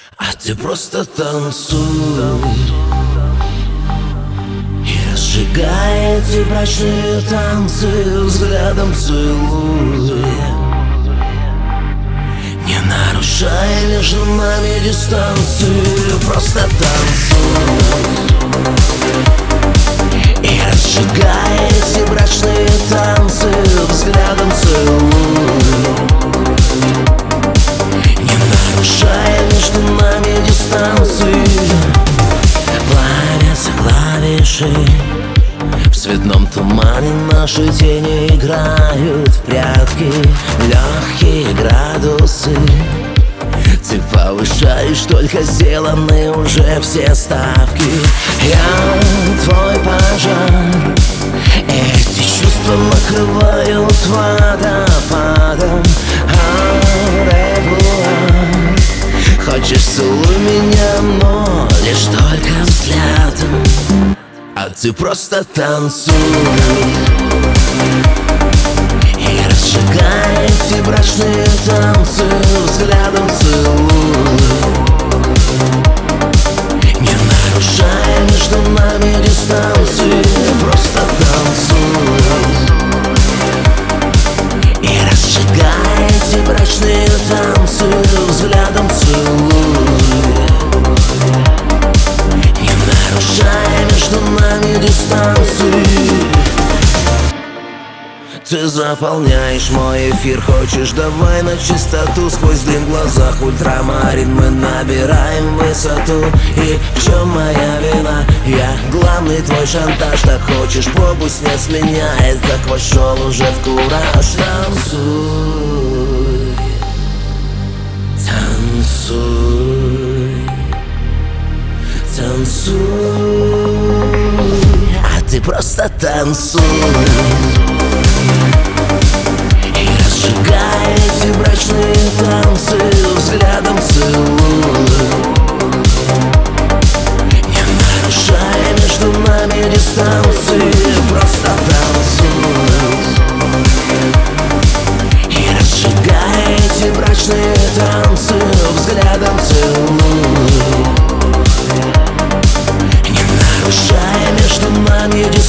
А ты просто танцуй и разжигай эти брачные танцы, взглядом целуй, не нарушай между нами дистанцию. Просто танцуй и разжигай эти брачные танцы, взглядом целуй, не нарушай между нами дистанции. Плавятся клавиши, в цветном тумане наши тени играют в прятки. Легкие градусы ты повышаешь, только сделаны уже все ставки. Я твой пожар, эти чувства накрывают водопадом. Хочешь, целуй меня, но лишь только взглядом. А ты просто танцуй и разжигай эти брачные танцы, взглядом целуй, не нарушай между нами дистанции. Просто танцуй и разжигай эти брачные танцы, взглядом целуй, не нарушай между нами дистанции. Ты заполняешь мой эфир, хочешь, давай на чистоту. Сквозь дым в глазах ультрамарин мы набираем высоту. И в чем моя вина? Я главный твой шантаж. Так хочешь, пробуй снять с меня, я так вошел уже в кураж. Танцуй, танцуй, танцуй, а ты просто танцуй и разжигай эти брачные танцы, взглядом целуй, не нарушай между нами дистанции. Просто танцуй и разжигай эти брачные танцы, взглядом целуй, не нарушай между нами дистанции.